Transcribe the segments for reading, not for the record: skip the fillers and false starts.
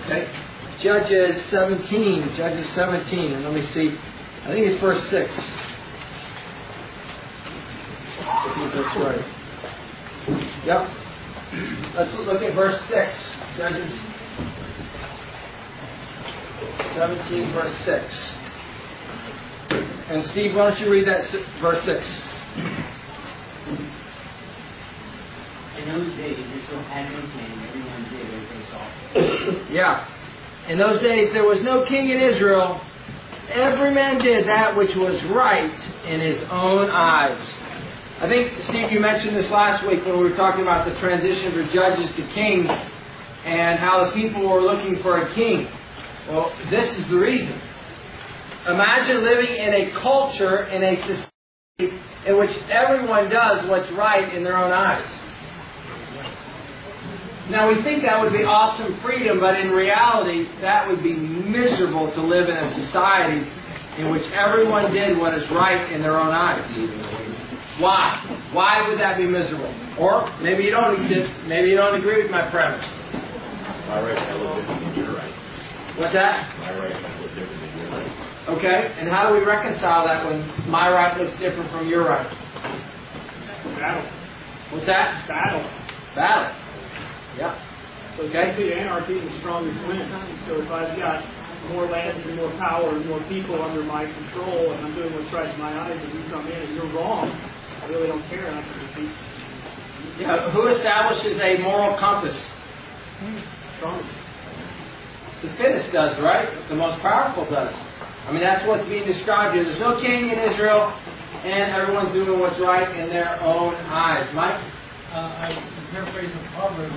Okay. Judges 17, and let me see. I think it's verse 6. I think that's right. Yep. Let's look at verse 6. Judges 17, verse 6. And Steve, why don't you read that verse 6? In those days, Israel had no king. Everyone did as they saw. Yeah. In those days, there was no king in Israel. Every man did that which was right in his own eyes. I think, Steve, you mentioned this last week when we were talking about the transition from judges to kings and how the people were looking for a king. Well, this is the reason. Imagine living in a culture, in a society in which everyone does what's right in their own eyes. Now, we think that would be awesome freedom, but in reality, that would be miserable to live in a society in which everyone did what is right in their own eyes. Why? Why would that be miserable? Or maybe you don't agree with my premise. My right's a little different than your right. What's that? My right's a little different than your right. Okay, and how do we reconcile that when my right looks different from your right? Battle. What's that? Battle. Yeah. So Okay. the anarchy, the strongest wins. So if I've got more lands and more power and more people under my control and I'm doing what's right in my eyes and you come in and you're wrong, I really don't care and I can defeat you. Yeah. Who establishes a moral compass? Strongest. The fittest does, right? The most powerful does. I mean, that's what's being described here. There's no king in Israel, and everyone's doing what's right in their own eyes. Mike? I'm paraphrasing Proverbs.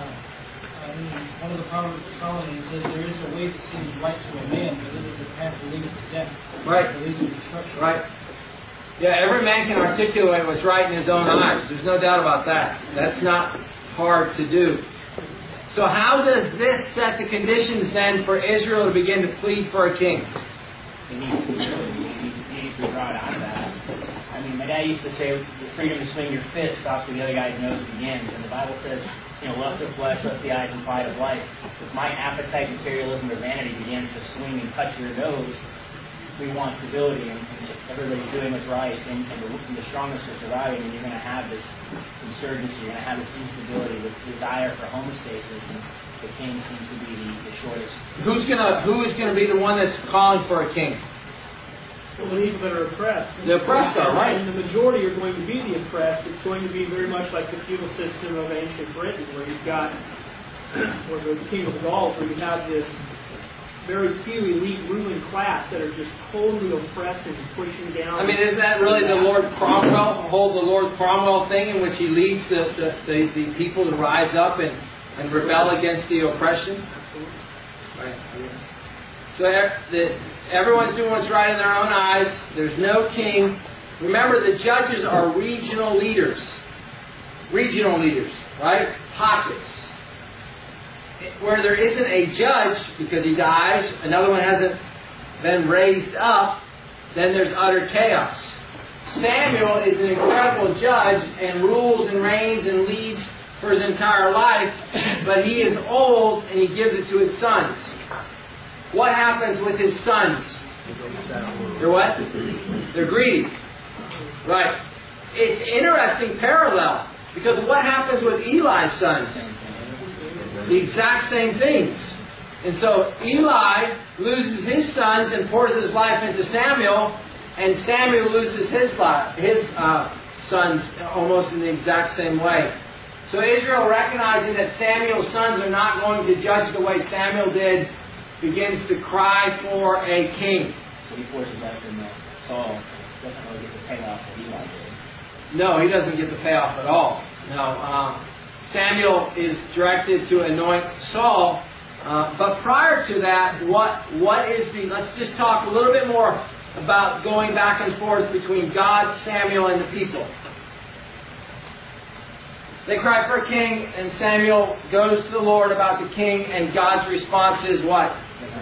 One of the Proverbs of Solomon says, there is a way that seems right to a man, but it is a path that leads to death. Right. That leads to destruction. Right. Yeah, every man can articulate what's right in his own eyes. There's no doubt about that. That's not hard to do. So how does this set the conditions then for Israel to begin to plead for a king? It needs to be brought out of that. I mean, my dad used to say, the freedom to swing your fist stops where the other guy's nose begins. And the Bible says, lust of flesh, lust of the eyes, and pride of life. If my appetite, materialism, or vanity begins to swing and touch your nose, we want stability, and everybody's doing what's right, and the strongest are surviving, and you're going to have this insurgency, you're going to have this instability, this desire for homeostasis, and the king seems to be the shortest. Who is going to be the one that's calling for a king? The people that are oppressed. The oppressed are, right. And the majority are going to be the oppressed. It's going to be very much like the feudal system of ancient Britain, where you've got, or the kingdom of Gaul, where you have this very few elite ruling class that are just totally oppressing and pushing down. I mean, isn't that really the Lord Cromwell thing in which he leads the people to rise up and rebel against the oppression? Right. So everyone's doing what's right in their own eyes. There's no king. Remember, the judges are regional leaders. Regional leaders, right? Pockets. Where there isn't a judge because he dies, another one hasn't been raised up, then there's utter chaos. Samuel is an incredible judge and rules and reigns and leads for his entire life, but he is old and he gives it to his sons. What happens with his sons? They're what? They're greedy. Right. It's an interesting parallel, because what happens with Eli's sons? The exact same things. And so Eli loses his sons and pours his life into Samuel, and Samuel loses his sons almost in the exact same way. So Israel, recognizing that Samuel's sons are not going to judge the way Samuel did, begins to cry for a king. So he forces that from Saul. Doesn't really get the payoff that Eli did. No, he doesn't get the payoff at all. No. Samuel is directed to anoint Saul, but prior to that, let's just talk a little bit more about going back and forth between God, Samuel, and the people. They cry for a king, and Samuel goes to the Lord about the king, and God's response is what?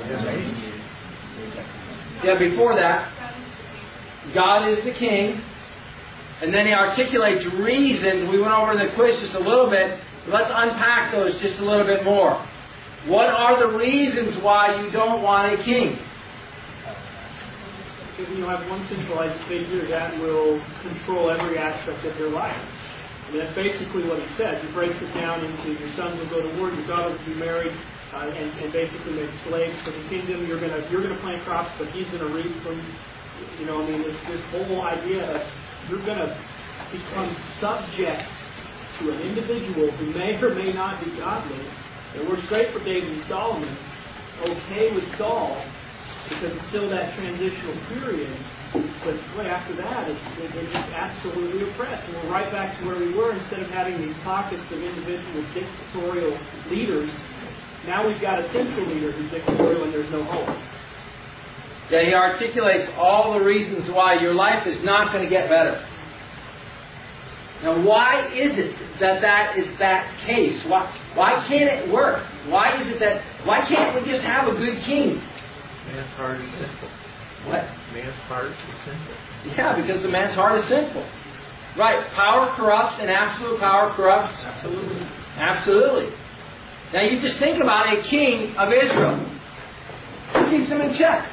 Yeah, before that, God is the king. And then he articulates reasons. We went over the quiz just a little bit. Let's unpack those just a little bit more. What are the reasons why you don't want a king? Because you have one centralized figure that will control every aspect of your life. And that's basically what he says. He breaks it down into your sons will go to war, your daughters will be married, and basically make slaves for the kingdom. You're gonna plant crops, but he's gonna reap from. This whole idea of you're gonna become subject to an individual who may or may not be godly. It works great for David and Solomon. Okay with Saul, because it's still that transitional period. But boy, after that, they're just absolutely oppressed. And we're right back to where we were. Instead of having these pockets of individual dictatorial leaders, now we've got a central leader who's dictatorial and there's no hope. Yeah, he articulates all the reasons why your life is not going to get better. Now, why is it that is that case? Why can't it work? Why can't we just have a good king? Man's heart is sinful. What? Man's heart is sinful. Yeah, because the man's heart is sinful. Right. Power corrupts and absolute power corrupts. Absolutely. Absolutely. Now you just think about a king of Israel. Who keeps him in check?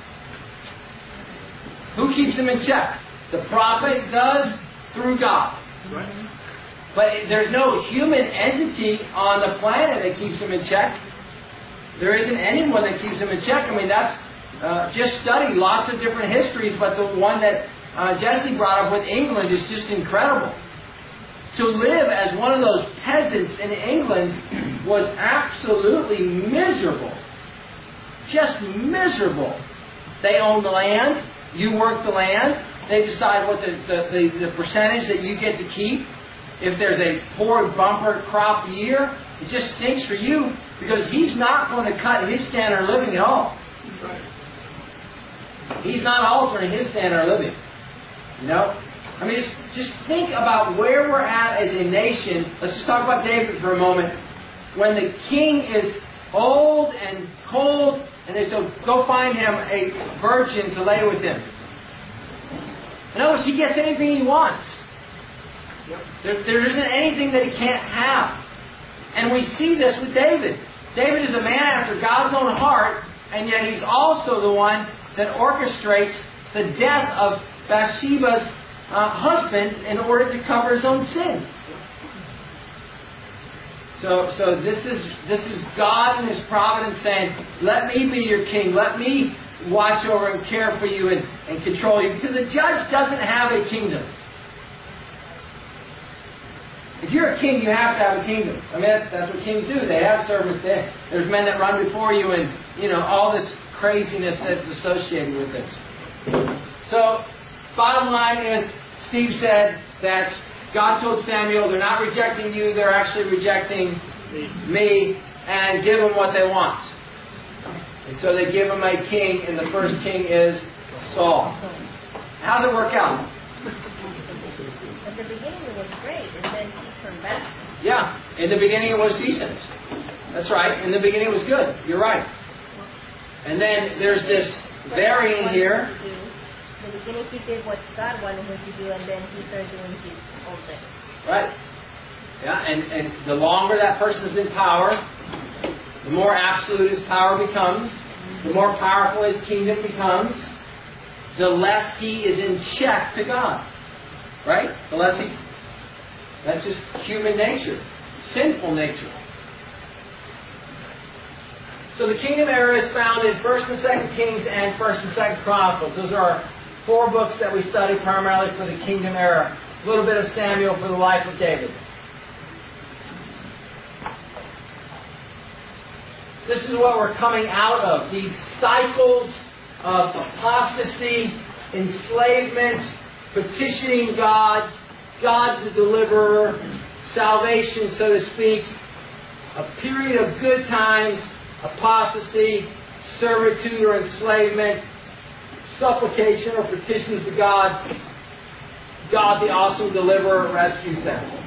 Who keeps him in check? The prophet does through God. Right? But there's no human entity on the planet that keeps him in check. There isn't anyone that keeps him in check. I mean, that's just study lots of different histories, but the one that Jesse brought up with England is just incredible. To live as one of those peasants in England was absolutely miserable. Just miserable. They own the land. You work the land. They decide what the percentage that you get to keep. If there's a poor bumper crop year, it just stinks for you because he's not going to cut his standard of living at all. He's not altering his standard of living. You know? I mean, just think about where we're at as a nation. Let's just talk about David for a moment. When the king is old and cold, and they say, go find him a virgin to lay with him. In other words, he gets anything he wants. There isn't anything that he can't have. And we see this with David. David is a man after God's own heart, and yet he's also the one that orchestrates the death of Bathsheba's husband in order to cover his own sin. So this is God in His providence saying, let me be your king. Let me watch over and care for you and control you. Because the judge doesn't have a kingdom. If you're a king, you have to have a kingdom. I mean, that's what kings do. They have servants. There's men that run before you and, all this craziness that's associated with this. So, bottom line is, Steve said that God told Samuel, they're not rejecting you, they're actually rejecting me, and give them what they want. And so they give him a king, and the first king is Saul. How does it work out? At the beginning it was great, and then he turned back. Yeah, in the beginning it was decent. That's right, in the beginning it was good. You're right. And then there's this varying here. In the beginning he did what God wanted him to do, and then he started doing his own thing. Right. Yeah, and the longer that person's in power, the more absolute his power becomes, the more powerful his kingdom becomes, the less he is in check to God. Right? The less he... That's just human nature. Sinful nature. So the kingdom era is found in 1st and 2nd Kings and 1st and 2nd Chronicles. Those are our 4 books that we study primarily for the kingdom era. A little bit of Samuel for the life of David. This is what we're coming out of. These cycles of apostasy, enslavement, petitioning God, God the deliverer, salvation, so to speak. A period of good times, apostasy, servitude or enslavement, supplication or petitions to God. God, the awesome deliverer, rescues them.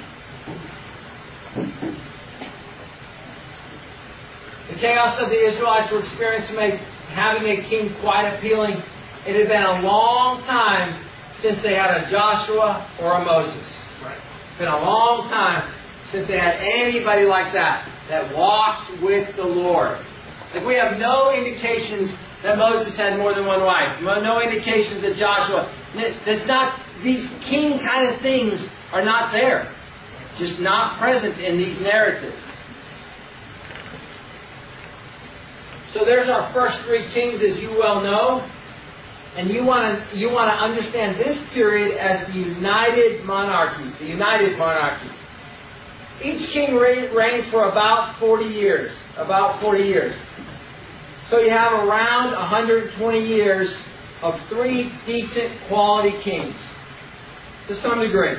The chaos of the Israelites were experiencing made having a king quite appealing. It had been a long time since they had a Joshua or a Moses. It's been a long time since they had anybody like that walked with the Lord. Like we have no indications that Moses had more than one wife. No indications that Joshua. That's not, these king kind of things are not there. Just not present in these narratives. So there's our first three kings, as you well know. And you want to understand this period as the united monarchy. The united monarchy. Each king reigns for about 40 years. About 40 years. So you have around 120 years of three decent quality kings. To some degree.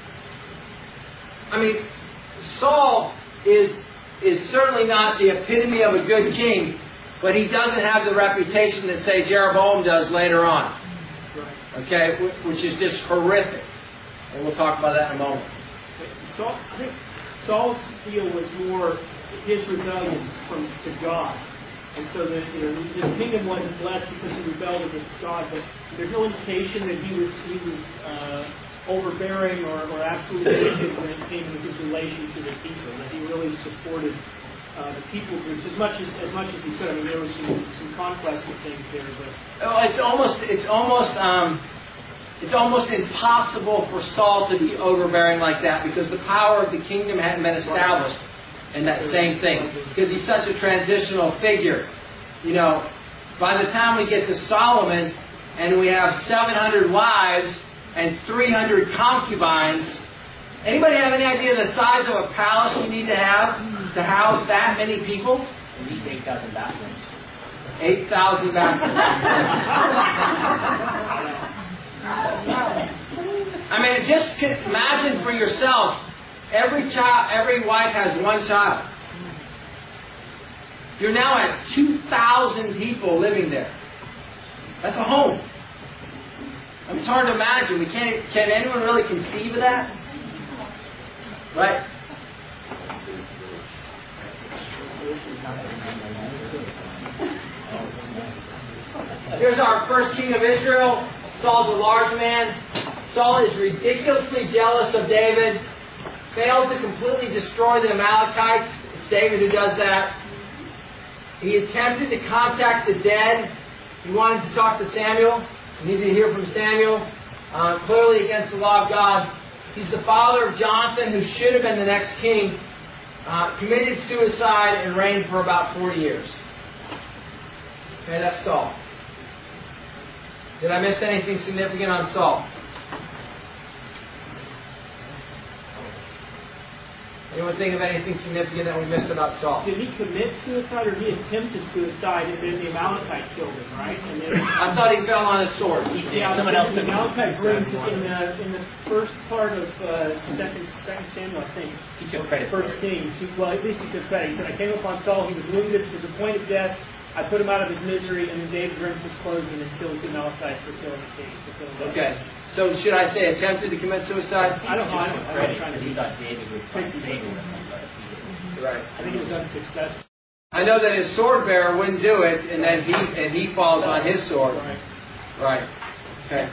I mean, Saul is certainly not the epitome of a good king, but he doesn't have the reputation that, say, Jeroboam does later on. Okay? Which is just horrific. And we'll talk about that in a moment. I think Saul's deal was more his rebellion to God. And so that his kingdom wasn't blessed because he rebelled against God, but there's no indication that he was overbearing or absolutely wicked when it came to his relation to the people. That he really supported the people groups as much as he could. I mean, there was some complex things there, but it's almost impossible for Saul to be overbearing like that because the power of the kingdom hadn't been established in that same thing. Because he's such a transitional figure. By the time we get to Solomon and we have 700 wives and 300 concubines, anybody have any idea the size of a palace you need to have to house that many people? At least 8,000 bathrooms. 8,000 bathrooms. I mean, just imagine for yourself, every wife has one child. You're now at 2,000 people living there. That's a home. I mean, it's hard to imagine. Can anyone really conceive of that? Right? Here's our first king of Israel. Saul's a large man. Saul is ridiculously jealous of David. Failed to completely destroy the Amalekites. It's David who does that. He attempted to contact the dead. He wanted to talk to Samuel. He needed to hear from Samuel. Clearly against the law of God. He's the father of Jonathan, who should have been the next king. Committed suicide and reigned for about 40 years. Okay, that's Saul. Did I miss anything significant on Saul? Anyone think of anything significant that we missed about Saul? Did he commit suicide or he attempted suicide and then the Amalekite killed him, right? And then, I thought he fell on his sword. Yeah, someone else. The Amalekite brings in the first part of second Samuel, I think. He took credit. First Kings. At least he took credit. He said, "I came upon Saul. He was wounded to the point of death. I put him out of his misery, and then David rends his clothes and kills the Amalekite for killing the king." Okay. So should I say attempted to commit suicide? I don't know. I'm Credit trying because to he thought David would fight David with him, but he didn't. Right. I think it was unsuccessful. I know that his sword bearer wouldn't do it, and then he falls on his sword. Right. Okay.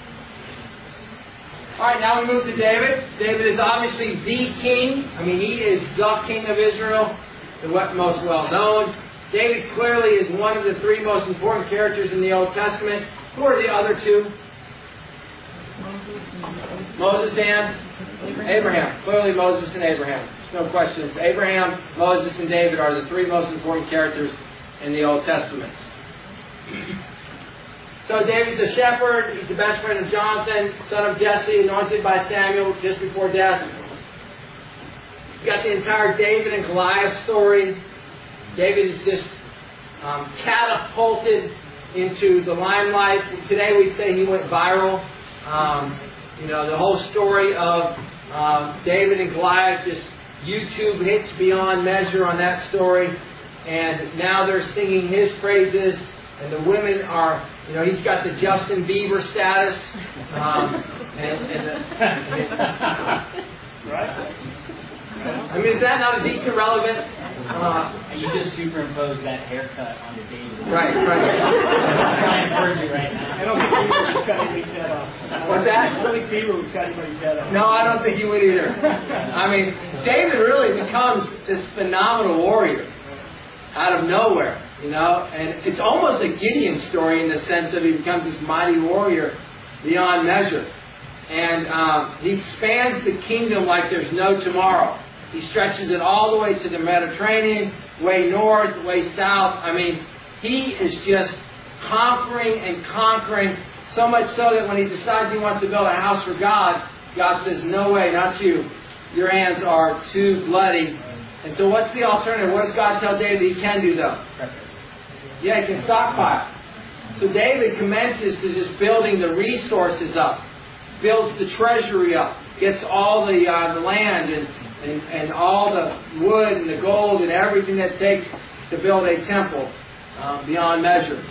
All right. Now we move to David. David is obviously the king. I mean, he is the king of Israel, the most well known. David clearly is one of the three most important characters in the Old Testament. Who are the other two? Moses and Abraham. Clearly Moses and Abraham. There's no question. Abraham, Moses, and David are the three most important characters in the Old Testament. So David the shepherd, he's the best friend of Jonathan, son of Jesse, anointed by Samuel just before death. You've got the entire David and Goliath story. David is just catapulted into the limelight. Today we say he went viral. The whole story of David and Goliath, just YouTube hits beyond measure on that story. And now they're singing his praises. And the women are, he's got the Justin Bieber status. Right? I mean, is that not a decent relevant? And you just superimpose that haircut onto David. Right. I'm trying to encourage you right now. I don't think Bieber would cut anybody's head off. What's that? I don't think Bieber would cut anybody's head off. No, I don't think he would either. I mean, David really becomes this phenomenal warrior out of nowhere. You know, and it's almost a Gideon story in the sense of he becomes this mighty warrior beyond measure. And he expands the kingdom like there's no tomorrow. He stretches it all the way to the Mediterranean, way north, way south. I mean, he is just conquering and conquering, so much so that when he decides he wants to build a house for God, God says, no way, not you. Your hands are too bloody. And so what's the alternative? What does God tell David he can do, though? Yeah, he can stockpile. So David commences to just building the resources up, builds the treasury up, gets all the land and all the wood and the gold and everything that it takes to build a temple beyond measure.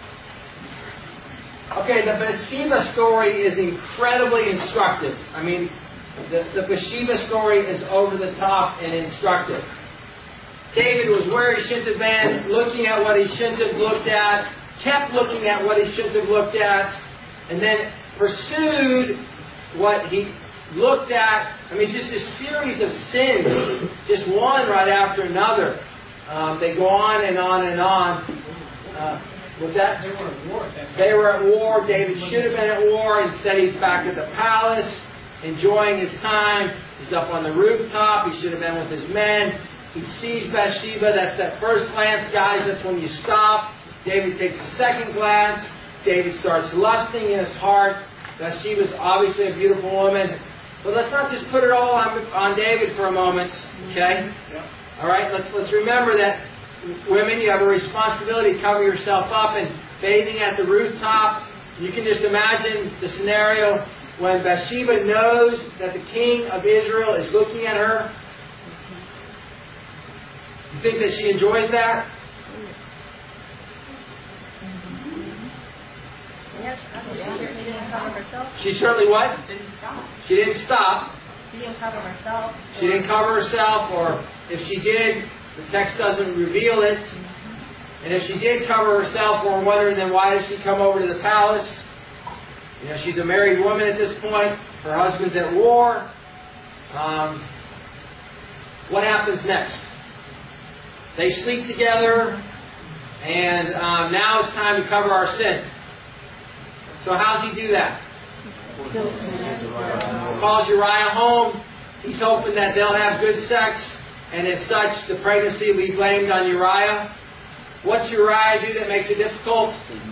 Okay, the Bathsheba story is incredibly instructive. I mean, the Bathsheba story is over the top and instructive. David was where he shouldn't have been, looking at what he shouldn't have looked at, kept looking at what he shouldn't have looked at, and then pursued what he looked at. I mean, it's just a series of sins, just one right after another. They go on and on and on. With that, They were at war at that time. they were at war. David should have been at war. Instead, he's back at the palace, enjoying his time. He's up on the rooftop. He should have been with his men. He sees Bathsheba. That's that first glance, guys. That's when you stop. David takes a second glance. David starts lusting in his heart. Bathsheba's obviously a beautiful woman. But let's not just put it all on David for a moment, okay? All right, let's remember that women, you have a responsibility to cover yourself up, and bathing at the rooftop. You can just imagine the scenario when Bathsheba knows that the king of Israel is looking at her. You think that she enjoys that? Yes, she didn't cover herself. She certainly what? She didn't stop. She didn't cover herself. She didn't cover herself, or if she did, the text doesn't reveal it. And if she did cover herself, we're wondering then why did she come over to the palace? You know, she's a married woman at this point. Her husband's at war. What happens next? They sleep together, and now it's time to cover our sin. So how does he do that? Calls Uriah home. He's hoping that they'll have good sex, and as such, the pregnancy will be blamed on Uriah. What's Uriah do that makes it difficult?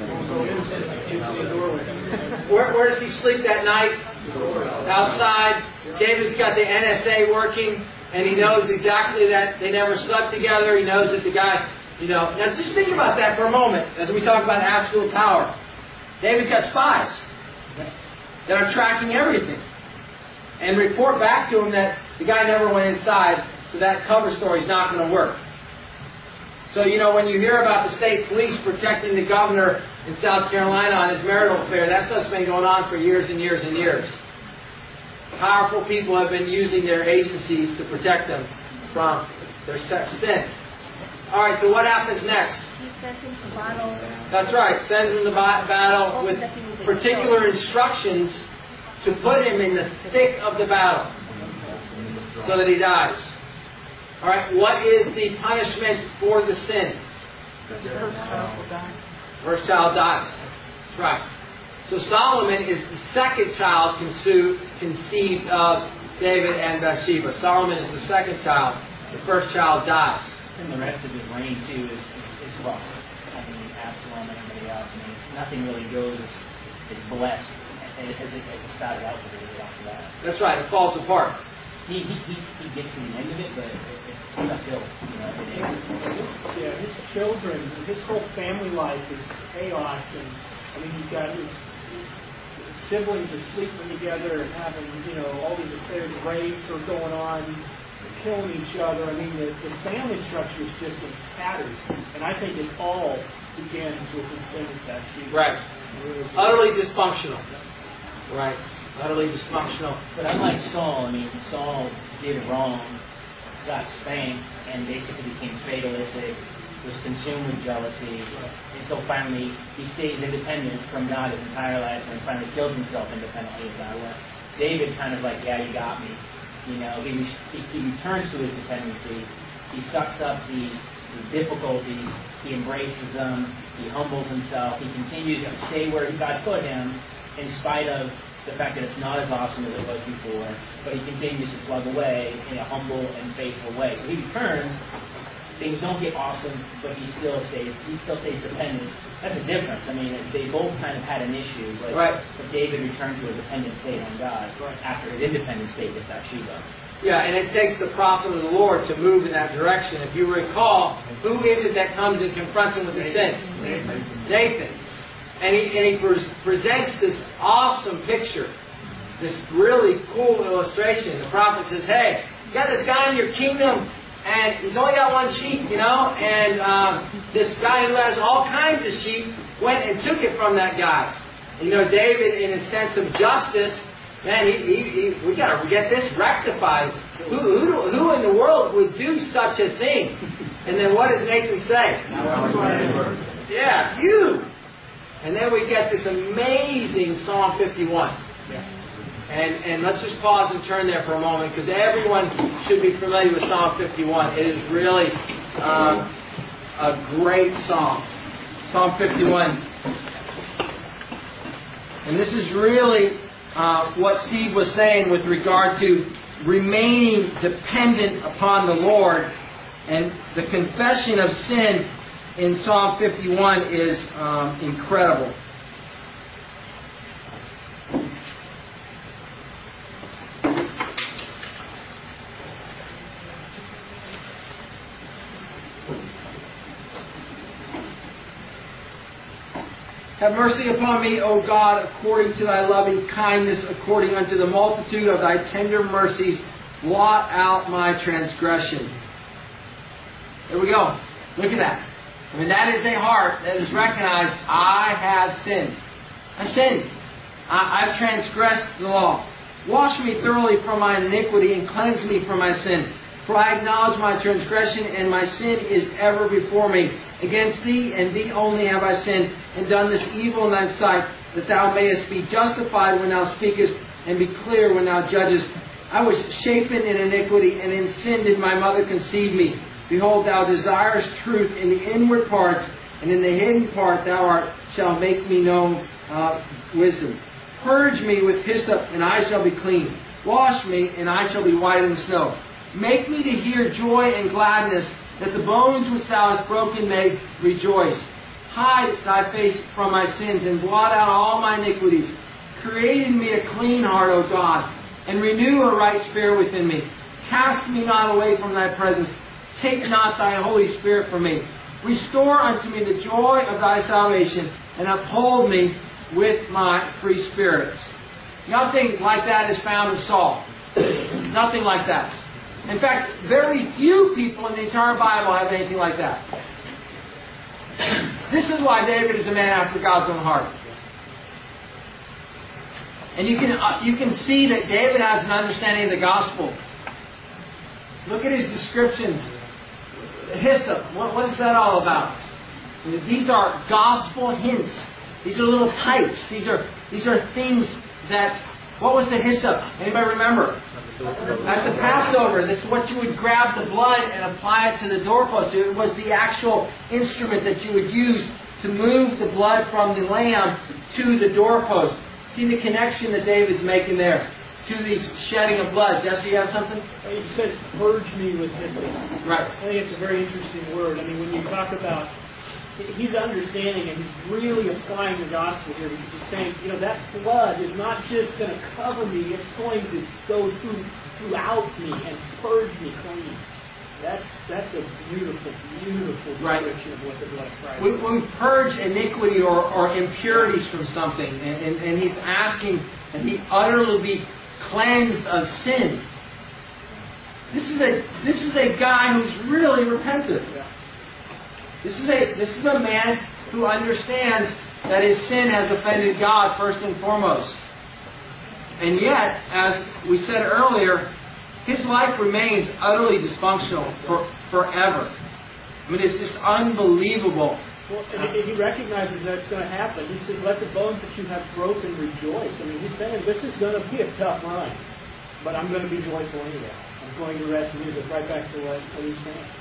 Where does he sleep that night? Outside. David's got the NSA working, and he knows exactly that they never slept together. He knows that the guy, Now just think about that for a moment as we talk about absolute power. David's got spies that are tracking everything and report back to him that the guy never went inside, so that cover story is not going to work. So, when you hear about the state police protecting the governor in South Carolina on his marital affair, that stuff's been going on for years and years and years. Powerful people have been using their agencies to protect them from their sin. All right, so what happens next? He sent him to battle. That's right, sends him to battle with particular instructions to put him in the thick of the battle so that he dies. All right, what is the punishment for the sin? First child dies. That's right. So Solomon is the second child conceived of David and Bathsheba. Solomon is the second child. The first child dies. And the rest of his reign, too, is rough. I mean, Absalom and everybody else. I mean, nothing really goes as blessed as it started out with David after that. That's right, it falls apart. He gets to the end of it, but it's uphill, every day. His children, his whole family life is chaos, and he's got his siblings are sleeping together and having, all these affairs, rapes are going on, killing each other. I mean, the family structure is just in tatters, and I think it all begins with the sin of Bathsheba. Right. Utterly dysfunctional. Right. Utterly dysfunctional. But unlike Saul, Saul did wrong, got spanked, and basically became fatalistic, was consumed with jealousy, until finally he stays independent from God his entire life and finally kills himself independently of God. David kind of like, yeah, you got me. He returns to his dependency. He sucks up the the difficulties, he embraces them, he humbles himself, he continues to stay where God put him in spite of the fact that it's not as awesome as it was before, but he continues to plug away in a humble and faithful way. So he returns, things don't get awesome, but he still stays dependent. That's the difference. I mean, they both kind of had an issue, but David returned to a dependent state on God after his independent state with Bathsheba. Yeah, and it takes the prophet of the Lord to move in that direction. If you recall, who is it that comes and confronts him with the sin? Nathan. And he presents this awesome picture, this really cool illustration. The prophet says, hey, you got this guy in your kingdom, and he's only got one sheep, and this guy who has all kinds of sheep went and took it from that guy. And, David, in a sense of justice, man, we got to get this rectified. Who in the world would do such a thing? And then what does Nathan say? Yeah, you. And then we get this amazing Psalm 51. And let's just pause and turn there for a moment, because everyone should be familiar with Psalm 51. It is really a great psalm. Psalm 51. And this is really what Steve was saying with regard to remaining dependent upon the Lord. And the confession of sin in Psalm 51 is incredible. Have mercy upon me, O God, according to thy loving kindness, according unto the multitude of thy tender mercies, blot out my transgression. There we go. Look at that. I mean, that is a heart that is recognized, I have sinned. I've sinned. I've transgressed the law. Wash me thoroughly from my iniquity and cleanse me from my sin. For I acknowledge my transgression, and my sin is ever before me. Against thee and thee only have I sinned, and done this evil in thy sight, that thou mayest be justified when thou speakest, and be clear when thou judgest. I was shapen in iniquity, and in sin did my mother conceive me. Behold, thou desirest truth in the inward parts, and in the hidden part thou shalt make me known wisdom. Purge me with hyssop, and I shall be clean. Wash me, and I shall be whiter than snow. Make me to hear joy and gladness, that the bones which thou hast broken may rejoice. Hide thy face from my sins, and blot out all my iniquities. Create in me a clean heart, O God, and renew a right spirit within me. Cast me not away from thy presence. Take not thy Holy Spirit from me. Restore unto me the joy of thy salvation, and uphold me with my free spirits. Nothing like that is found in Saul. Nothing like that. In fact, very few people in the entire Bible have anything like that. This is why David is a man after God's own heart. And you can see that David has an understanding of the gospel. Look at his descriptions. Hyssop, what is that all about? These are gospel hints. These are little types. These are things that... What was the hyssop? Anybody remember? At the Passover, this is what you would grab the blood and apply it to the doorpost. It was the actual instrument that you would use to move the blood from the lamb to the doorpost. See the connection that David's making there to the shedding of blood. Jesse, you have something? He says, purge me with hyssop. Right. I think it's a very interesting word. I mean, when you talk about... He's understanding and he's really applying the gospel here, because he's saying, that blood is not just going to cover me, it's going to go throughout me and purge me clean. That's a beautiful, beautiful description of what the blood of Christ is. When we purge iniquity or impurities from something, and he's asking that he utterly be cleansed of sin. This is a guy who's really repentant. Yeah. This is a man who understands that his sin has offended God first and foremost. And yet, as we said earlier, his life remains utterly dysfunctional forever. I mean, it's just unbelievable. Well, and he recognizes that's going to happen. He says, let the bones that you have broken rejoice. I mean, he's saying this is going to be a tough run, but I'm going to be joyful anyway. I'm going to rest in you. But right back to what he's saying.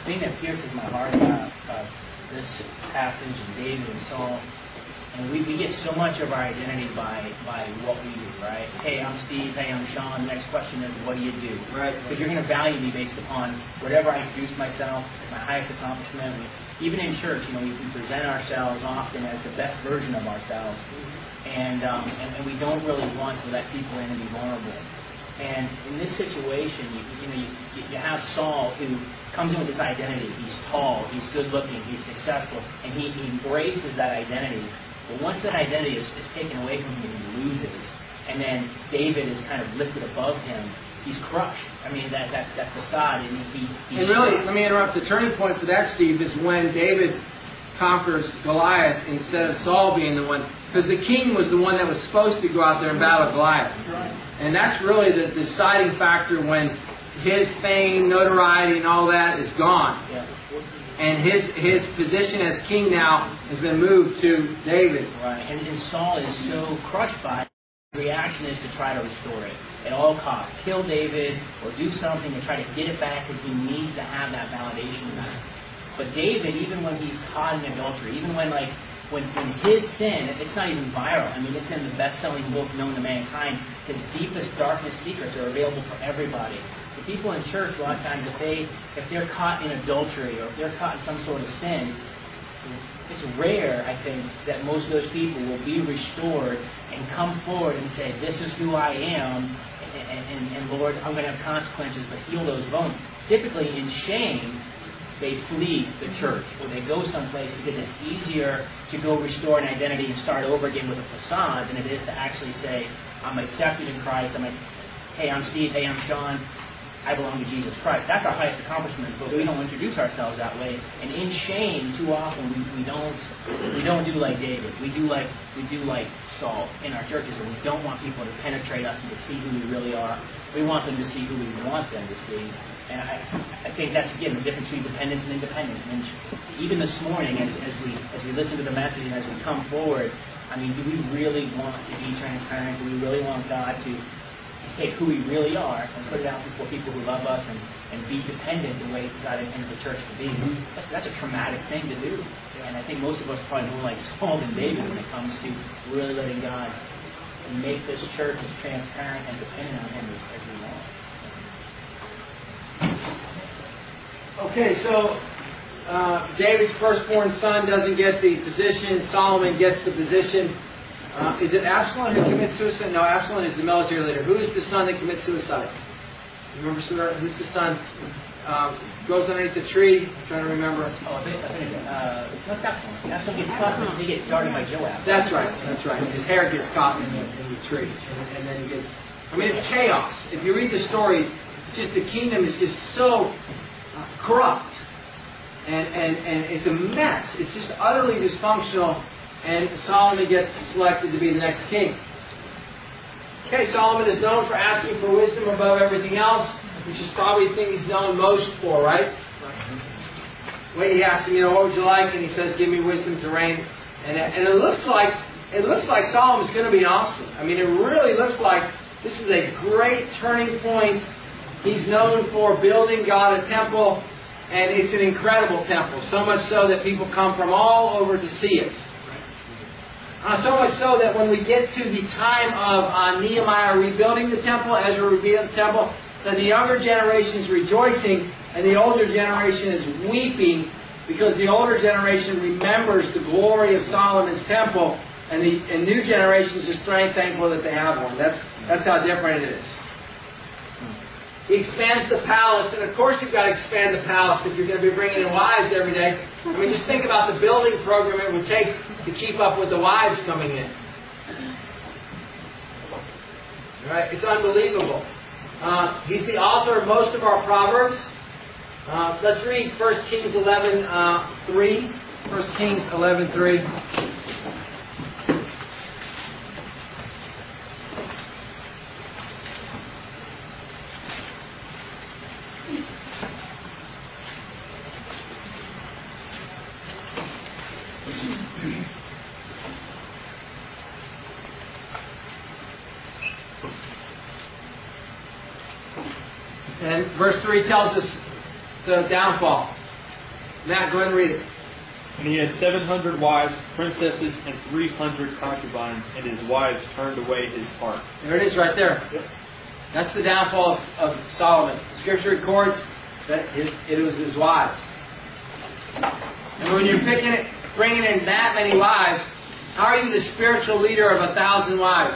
thing that pierces my heart about this passage and David and Saul, and we get so much of our identity by what we do, right? Hey, I'm Steve. Hey, I'm Sean. The next question is, what do you do? Right. Because you're going to value me based upon whatever I introduce myself. It's my highest accomplishment. Even in church, we present ourselves often as the best version of ourselves, and we don't really want to let people in and be vulnerable. And in this situation, you have Saul, who comes in with this identity. He's tall, he's good-looking, he's successful, and he embraces that identity. But once that identity is taken away from him, he loses. And then David is kind of lifted above him. He's crushed. That facade. And really, let me interrupt. The turning point for that, Steve, is when David conquers Goliath instead of Saul being the one. Because the king was the one that was supposed to go out there and battle Goliath. And that's really the deciding factor when his fame, notoriety, and all that is gone. Yeah. And his position as king now has been moved to David. Right. And Saul is so crushed by it. The reaction is to try to restore it at all costs. Kill David or do something to try to get it back because he needs to have that validation back. But David, even when he's caught in adultery, even when his sin, it's not even viral. It's in the best-selling book known to mankind. His deepest, darkest secrets are available for everybody. The people in church, a lot of times, if they're caught in adultery or if they're caught in some sort of sin, it's rare, I think, that most of those people will be restored and come forward and say, this is who I am, and Lord, I'm going to have consequences, but heal those bones. Typically, in shame, they flee the church or they go someplace because it's easier to go restore an identity and start over again with a facade than it is to actually say, I'm accepted in Christ. Hey, I'm Steve. Hey, I'm Sean. I belong to Jesus Christ. That's our highest accomplishment, but we don't introduce ourselves that way. And in shame, too often we don't do like David. We do like Saul in our churches, and we don't want people to penetrate us and to see who we really are. We want them to see who we want them to see. And I think that's, again, the difference between dependence and independence. And even this morning, as we listen to the message and as we come forward, do we really want to be transparent? Do we really want God to take who we really are and put it out before people who love us and be dependent the way God intended the church to be? That's a traumatic thing to do. And I think most of us are probably more like Saul than David when it comes to really letting God make this church as transparent and dependent on Him as we want. Okay, so David's firstborn son doesn't get the position. Solomon gets the position. Is it Absalom who commits suicide? No, Absalom is the military leader. Who is the son that commits suicide? You remember who's the son? Goes underneath the tree. I'm trying to remember. That's Absalom. Absalom gets caught. He gets started by Joab. That's right. His hair gets caught in the tree, and then he gets. It's chaos. If you read the stories, it's just the kingdom is just so corrupt, and it's a mess. It's just utterly dysfunctional. And Solomon gets selected to be the next king. Okay, Solomon is known for asking for wisdom above everything else, which is probably the thing he's known most for, right? When he asks him, what would you like? And he says, give me wisdom to reign. And it looks like Solomon's going to be awesome. It really looks like this is a great turning point. He's known for building God a temple, and it's an incredible temple. So much so that people come from all over to see it. So much so that when we get to the time of Nehemiah rebuilding the temple, Ezra rebuilding the temple, that the younger generation is rejoicing and the older generation is weeping because the older generation remembers the glory of Solomon's temple and the new generation is just thankful that they have one. That's how different it is. He expands the palace, and of course you've got to expand the palace if you're going to be bringing in wives every day. Just think about the building program it would take to keep up with the wives coming in. Right? It's unbelievable. He's the author of most of our Proverbs. Let's read 1 Kings 11:3. 1 Kings 11:3. And verse 3 tells us the downfall. Matt, go ahead and read it. And he had 700 wives, princesses, and 300 concubines, and his wives turned away his heart. There it is right there. Yep. That's the downfall of Solomon. Scripture records that it was his wives. And when you're bringing in that many wives, how are you the spiritual leader of 1,000 wives?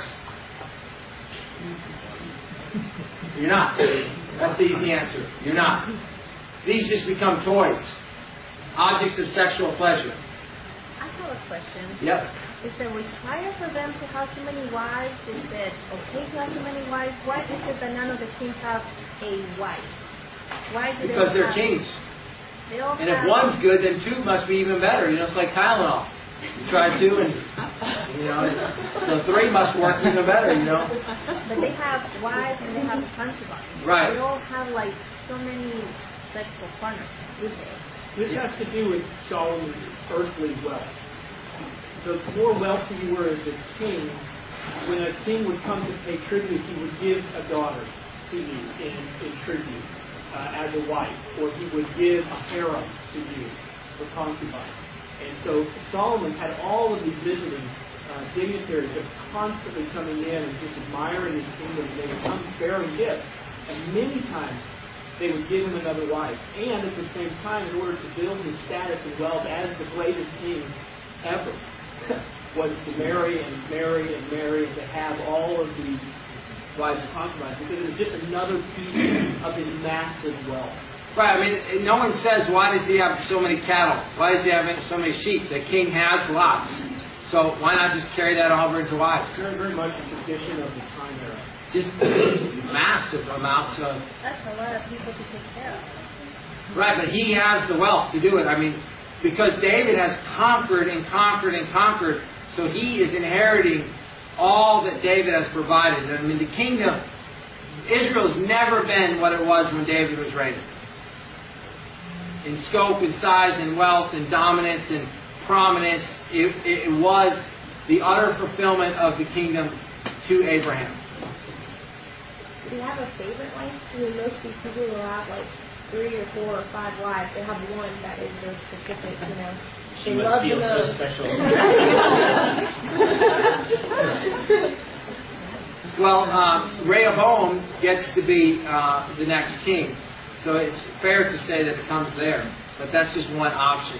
You're not. That's the easy answer. You're not. These just become toys. Objects of sexual pleasure. I have a question. Yep. Is it required for them to have so many wives? Is it okay to have so many wives? Why is it that none of the kings have a wife? Why do Because they they're have, kings. They all And have, if one's good, then two must be even better. You know, it's like Tylenol. You try two and, so three must work even better, But they have wives and they have concubines. Right. They don't have like so many sexual partners, do they? This has to do with Solomon's earthly wealth. The more wealthy you were as a king, when a king would come to pay tribute, he would give a daughter to you in tribute as a wife, or he would give a harem to you for concubine. And so Solomon had all of these visiting dignitaries that were constantly coming in and just admiring his kingdom, and they would come bearing gifts. And many times they would give him another wife. And at the same time, in order to build his status and wealth as the greatest king ever, was to marry and marry and marry and to have all of these wives and concubines, because it was just another piece of his massive wealth. Right, I mean, no one says, why does he have so many cattle? Why does he have so many sheep? The king has lots. So why not just carry that over into wives? Very, very much a tradition of the time era. Just massive amounts of... That's a lot of people to take care of. Right, but he has the wealth to do it. I mean, because David has conquered and conquered and conquered, so he is inheriting all that David has provided. I mean, the kingdom, Israel's never been what it was when David was reigning. In scope and size and wealth and dominance and prominence, it was the utter fulfillment of the kingdom to Abraham. Do you have a favorite wife? I mean, most of these people will have like 3 or 4 or 5 wives. They have one that is their specific, She They must love feel the so most. special. Well, Rehoboam gets to be the next king. So it's fair to say that it comes there. But that's just one option.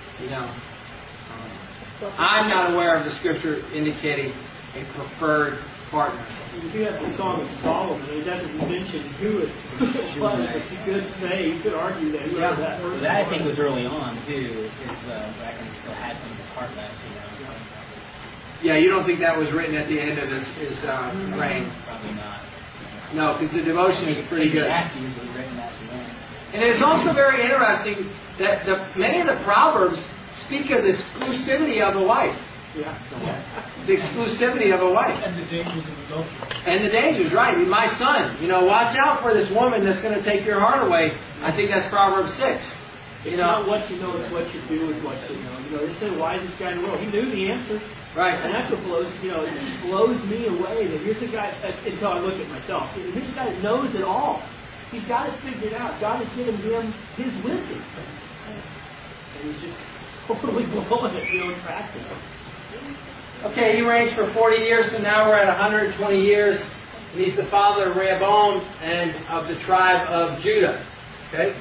I'm not aware of the scripture indicating a preferred partner. You do have the Song of Solomon. It doesn't mention who it was, but you could say, you could argue that whoever that person That I think was. was early on too, because Bracken still had some of his heart left, Yeah, you don't think that was written at the end of his reign? Probably not. No, because the devotion is pretty good. Acts usually written at the end. And it's also very interesting that many of the Proverbs speak of the exclusivity of a wife. Yeah. The exclusivity of a wife. And the dangers of adultery. And the dangers, right. My son, watch out for this woman that's going to take your heart away. I think that's Proverbs 6. It's not what you know, it's what you do is what you know. They say, wisest guy in the world. He knew the answer. Right. And that's what it blows me away that here's a guy, until I look at myself, here's a guy that knows it all. He's got it figured out. God has given him his wisdom. And he's just totally blowing it, in practice. Okay, he reigns for 40 years, so now we're at 120 years. And he's the father of Rehoboam and of the tribe of Judah. Okay?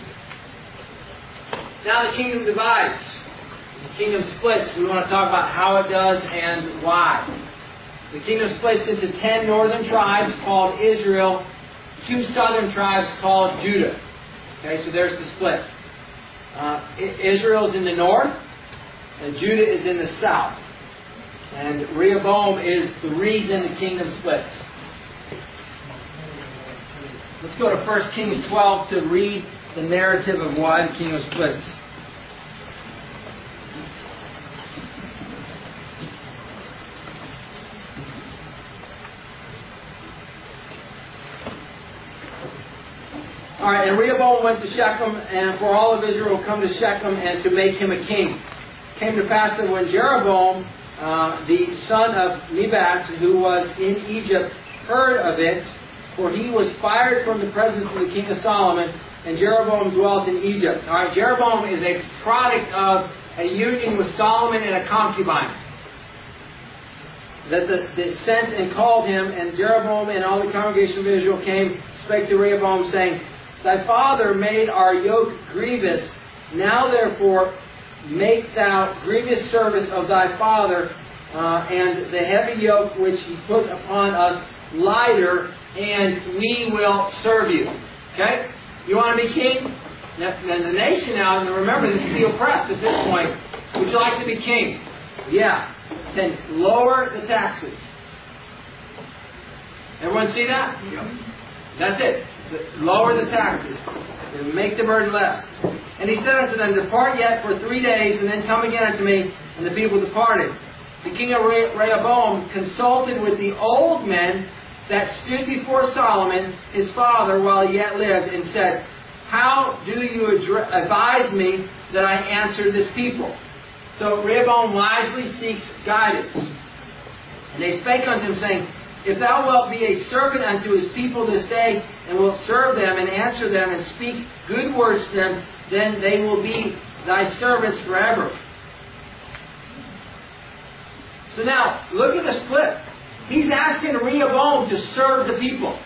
Now the kingdom divides. The kingdom splits. We want to talk about how it does and why. The kingdom splits into 10 northern tribes called Israel, 2 southern tribes called Judah. Okay, so there's the split. Israel is in the north, and Judah is in the south. And Rehoboam is the reason the kingdom splits. Let's go to 1 Kings 12 to read the narrative of why the kingdom splits. All right, and Rehoboam went to Shechem, and for all of Israel come to Shechem and to make him a king. It came to pass that when Jeroboam, the son of Nebat, who was in Egypt, heard of it, for he was fired from the presence of the king of Solomon, and Jeroboam dwelt in Egypt. All right, Jeroboam is a product of a union with Solomon and a concubine that sent and called him, and Jeroboam and all the congregation of Israel came, spake to Rehoboam, saying, Thy father made our yoke grievous. Now therefore make thou grievous service of thy father, and the heavy yoke which he put upon us lighter, and we will serve you. Okay? You want to be king? Now the nation now, and remember this is the oppressed at this point. Would you like to be king? Yeah. Then lower the taxes. Everyone see that? Yep. That's it. Lower the taxes. And make the burden less. And he said unto them, Depart yet for 3 days, and then come again unto me. And the people departed. The king of Rehoboam consulted with the old men that stood before Solomon, his father, while he yet lived, and said, How do you advise me that I answer this people? So Rehoboam wisely seeks guidance. And they spake unto him, saying, If thou wilt be a servant unto his people this day, and wilt serve them, and answer them, and speak good words to them, then they will be thy servants forever. So now, look at this flip. He's asking Rehoboam to serve the people.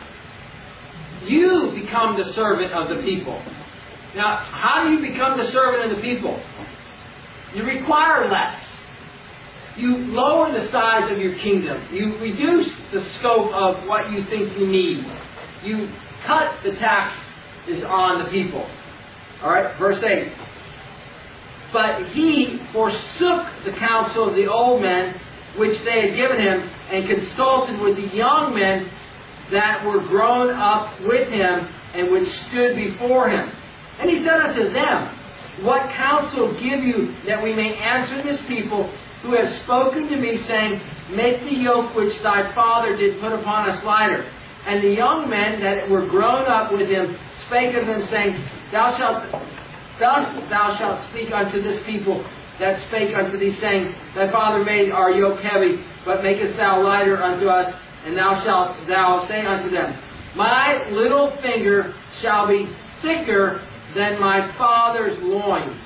You become the servant of the people. Now, how do you become the servant of the people? You require less. You lower the size of your kingdom. You reduce the scope of what you think you need. You cut the taxes on the people. Alright, verse 8. But he forsook the counsel of the old men which they had given him, and consulted with the young men that were grown up with him, and which stood before him. And he said unto them, What counsel give you that we may answer this people who have spoken to me, saying, Make the yoke which thy father did put upon us lighter? And the young men that were grown up with him spake of them, saying, Thus thou shalt speak unto this people that spake unto thee, saying, Thy father made our yoke heavy, but makest thou lighter unto us? And thou shalt say unto them, My little finger shall be thicker than my father's loins.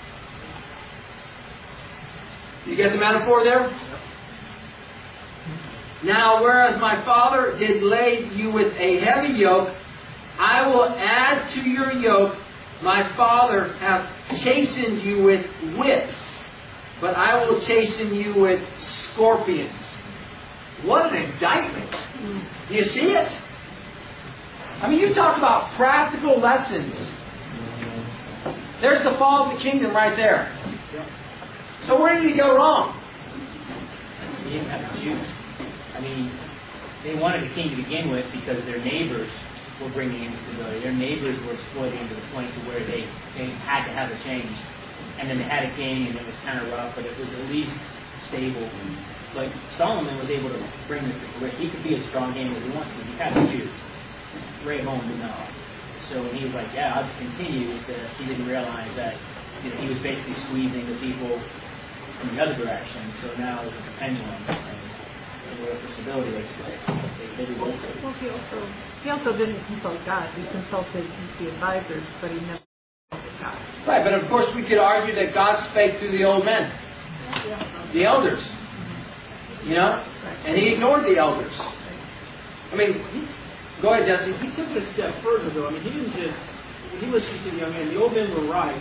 You get the metaphor there? Now, whereas my father did lay you with a heavy yoke, I will add to your yoke. My father hath chastened you with whips, but I will chasten you with scorpions. What an indictment. Do you see it? I mean, you talk about practical lessons. There's the fall of the kingdom right there. So where did he go wrong? He didn't have to choose. I mean, they wanted a king to begin with because their neighbors were bringing instability. Their neighbors were exploiting to the point to where they had to have a change. And then they had a king, and it was kind of rough, but it was at least stable. Like Solomon was able to bring this to fruition. He could be as strong king as he wants, but he had to choose. Rehoboam did not. So when he was like, "Yeah, I'll just continue with this," he didn't realize that he was basically squeezing the people from the other direction. So now it was like a pendulum. And they were for stability, basically. They did both. Well, he also didn't consult God. He consulted the advisors, but he never consulted God. Right, but of course we could argue that God spake through the old men, the elders. And he ignored the elders. I mean, go ahead, Jesse. He took it a step further, though. I mean, he didn't just, when he listened to the young men, the old men were right.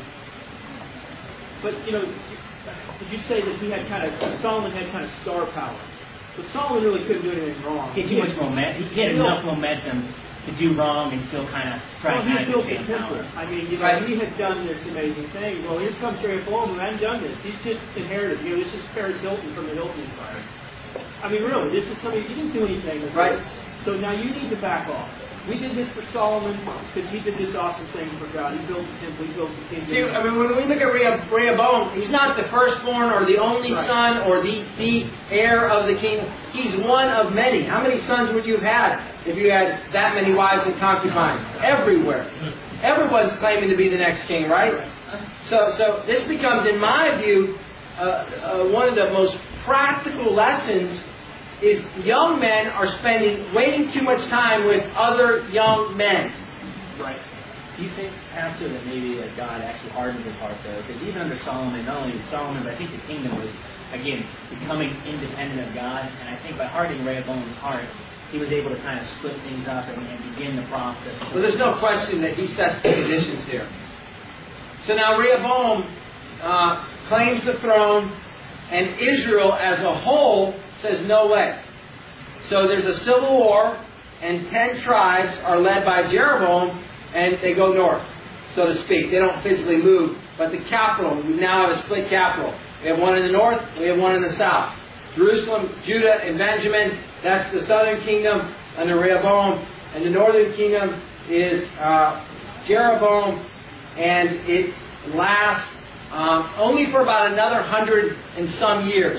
But, did you say that Solomon had kind of star power? But Solomon really couldn't do anything wrong. He had too much momentum. He had enough momentum to do wrong and still kind of try to he built the manage temple. power. I mean, he had done this amazing thing. Well, here comes Rehoboam, who hadn't done this. He's just inherited. This is Paris Hilton from the Hilton Empire. I mean, really, this is somebody, he didn't do anything. Right. So now you need to back off. We did this for Solomon because he did this awesome thing for God. He built the temple, he built the kingdom. See, I mean, when we look at Rehoboam, he's not the firstborn or the only son or the heir of the kingdom. He's one of many. How many sons would you have had if you had that many wives and concubines? Everywhere. Everyone's claiming to be the next king, right? So this becomes, in my view, one of the most practical lessons is young men are spending way too much time with other young men. Right. Do you think, Pastor, that maybe that God actually hardened his heart, though? Because even under Solomon, not only Solomon, but I think the kingdom was, again, becoming independent of God. And I think by hardening Rehoboam's heart, he was able to kind of split things up and begin the process. Well, there's no question that he sets the conditions here. So now Rehoboam claims the throne, and Israel as a whole says no way. So there's a civil war, and 10 tribes are led by Jeroboam, and they go north, so to speak. They don't physically move, but the capital, we now have a split capital. We have one in the north, we have one in the south. Jerusalem, Judah, and Benjamin, that's the southern kingdom under Rehoboam, and the northern kingdom is Jeroboam, and it lasts only for about another 100 and some years.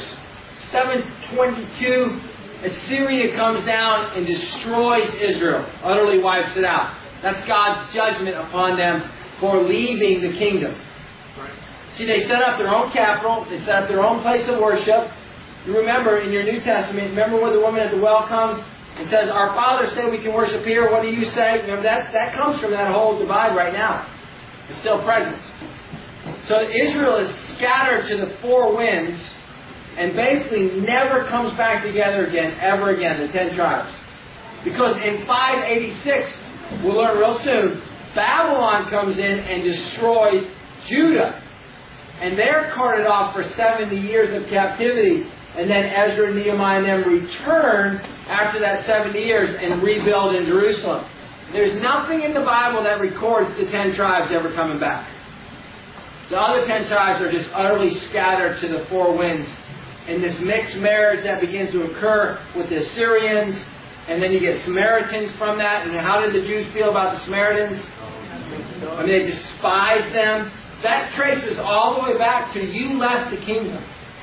722, Assyria comes down and destroys Israel, utterly wipes it out. That's God's judgment upon them for leaving the kingdom. See, they set up their own capital, they set up their own place of worship. You remember in your New Testament, remember where the woman at the well comes and says, "Our fathers say we can worship here, what do you say?" Remember, that comes from that whole divide right now. It's still present. So Israel is scattered to the four winds and basically never comes back together again, ever again, the 10 tribes. Because in 586, we'll learn real soon, Babylon comes in and destroys Judah. And they're carted off for 70 years of captivity. And then Ezra, Nehemiah, and them return after that 70 years and rebuild in Jerusalem. There's nothing in the Bible that records the 10 tribes ever coming back. The other 10 tribes are just utterly scattered to the four winds. And this mixed marriage that begins to occur with the Assyrians, and then you get Samaritans from that. And how did the Jews feel about the Samaritans? I mean, they despised them. That traces all the way back to you left the kingdom.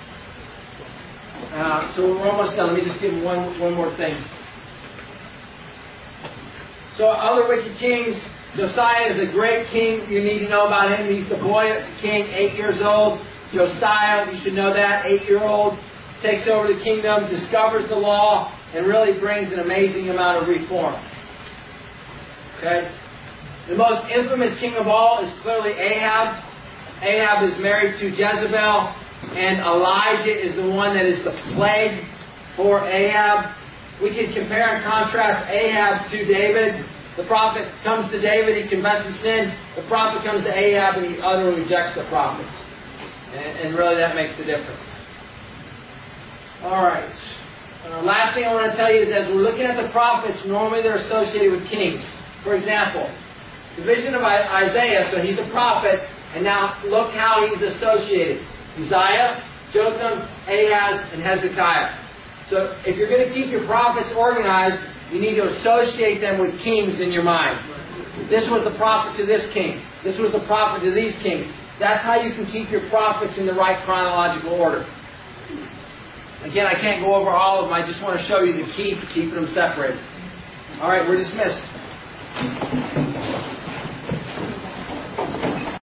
So we're almost done. Let me just give one more thing. So other wicked kings, Josiah is a great king. You need to know about him. He's the boy king, 8 years old. Josiah, you should know that, 8-year-old, takes over the kingdom, discovers the law, and really brings an amazing amount of reform. Okay? The most infamous king of all is clearly Ahab. Ahab is married to Jezebel, and Elijah is the one that is the plague for Ahab. We can compare and contrast Ahab to David. The prophet comes to David, he confesses sin. The prophet comes to Ahab, and he utterly rejects the prophet. And really that makes a difference. Alright. Last thing I want to tell you is as we're looking at the prophets, normally they're associated with kings. For example, the vision of Isaiah, so he's a prophet, and now look how he's associated. Uzziah, Jotham, Ahaz, and Hezekiah. So if you're going to keep your prophets organized, you need to associate them with kings in your mind. This was the prophet to this king. This was the prophet to these kings. That's how you can keep your prophets in the right chronological order. Again, I can't go over all of them. I just want to show you the key to keeping them separated. All right, we're dismissed.